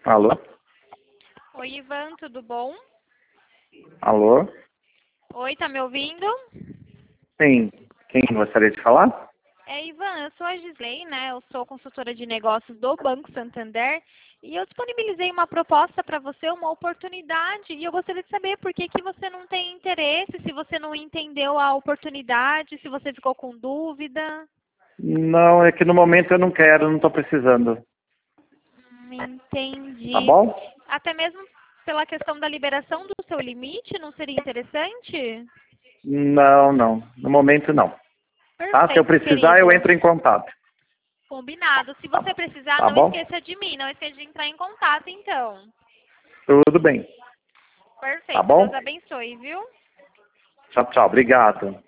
Alô? Oi, Ivan, tudo bom? Alô? Oi, tá me ouvindo? Sim. Quem gostaria de falar? Ivan, eu sou a Gisley, né? Eu sou consultora de negócios do Banco Santander e eu disponibilizei uma proposta para você, uma oportunidade, e eu gostaria de saber por que que você não tem interesse, se você não entendeu a oportunidade, se você ficou com dúvida. Não, é que no momento eu não quero, não estou precisando. Tá Entendi. bom? Até mesmo pela questão da liberação do seu limite, não seria interessante? Não, não. No momento não. Tá? Se eu Perfeito, precisar, eu querido. entro em contato. Combinado. Se Tá, você precisar, tá não bom? esqueça de mim, não esqueça de entrar em contato, então. Tudo bem. Tá Perfeito. Deus bom? abençoe, viu? Tchau, tchau. Obrigado.